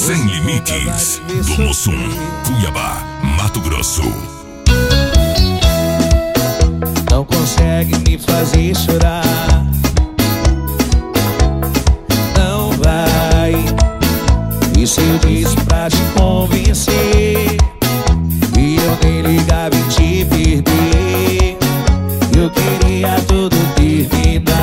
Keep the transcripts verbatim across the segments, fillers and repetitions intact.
Sem Limites, do Mussum, Cuiabá, Mato Grosso. Não consegue me fazer chorar, não vai. E se eu disse pra te convencer e eu nem ligava em te perder, eu queria tudo terminar.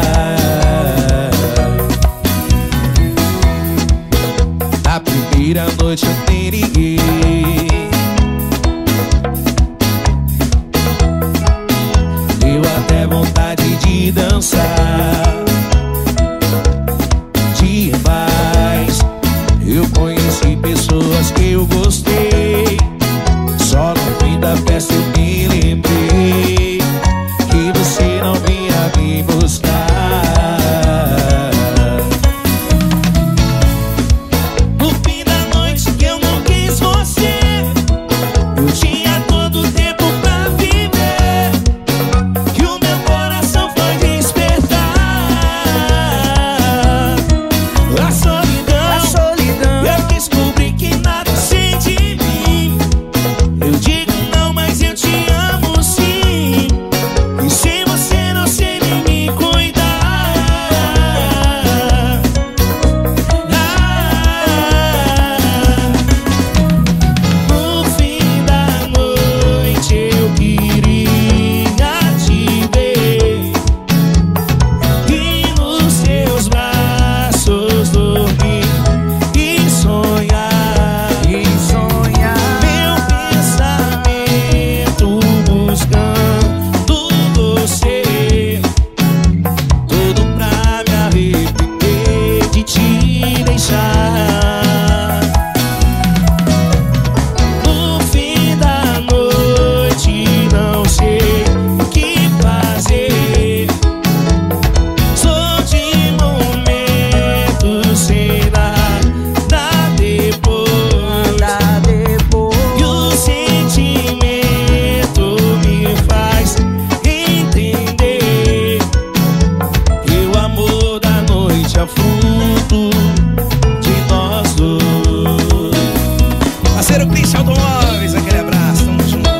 Na primeira noite eu nem liguei, deu até vontade de dançar demais. Eu conheci pessoas que eu gostei, só no fim da festa eu me lembrei que você não vinha me buscar. No fim da noite que eu não quis você, eu tinha todo o tempo pra viver, que o meu coração foi despertar. A solidão, a solidão, eu descobri que nada sei de mim. Eu digo não, mas eu te amo sim. E sem você não sei nem me cuidar. Ah, no fim da noite eu queria te ver e nos seus braços dormir e sonhar, e sonhar. Meu pensamento buscando você, tudo pra me arrepender de te deixar. No fim da noite não sei o que fazer, sou de momento sem nada depois, e o sentimento me faz entender que o amor da noite é fruto de nós dois. Parceiro Christian Automóveis, aquele abraço, tamo junto.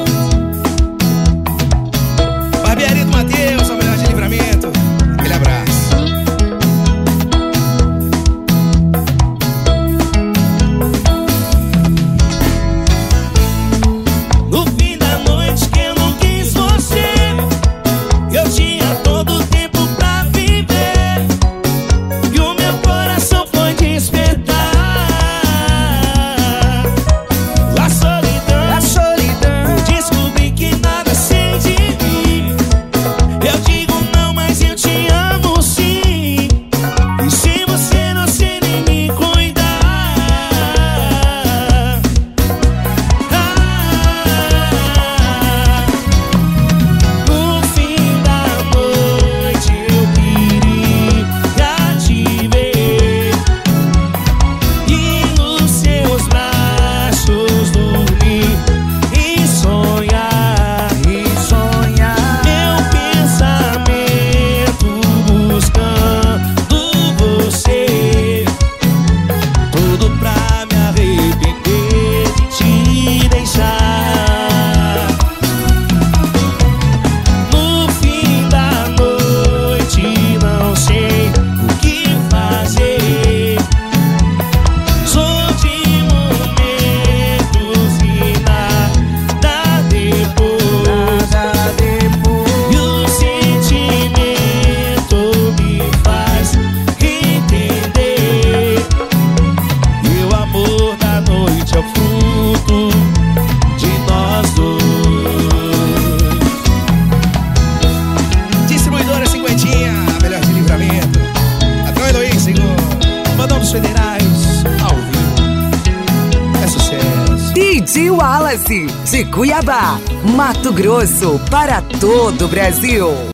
Barbearia do Matheus, a melhor de Livramento, aquele abraço. No fim da noite que eu não quis você, eu tinha todo o tempo pra viver, e o meu coração foi despertar. A solidão, a solidão, eu descobri que nada sei de mim. Eu digo não, mas eu te amo sim. E sem você não sei nem me cuidar. Ah, no fim da noite eu queria te ver e nos seus braços dormir e sonhar, e sonhar. Meu pensamento buscando você, tudo pra me arrepender de te deixar. No fim da noite não sei o que fazer, sou de momentos e nada depois, e o sentimento me faz entender que o amor da noite é o fruto de nós dois. Distribuidora Cinquentinha, a melhor de Livramento. Patrão Eloy, Senhor, Bandão dos Federais, ao vivo, é sucesso. D J Wallace, de Cuiabá, Mato Grosso, para todo o Brasil.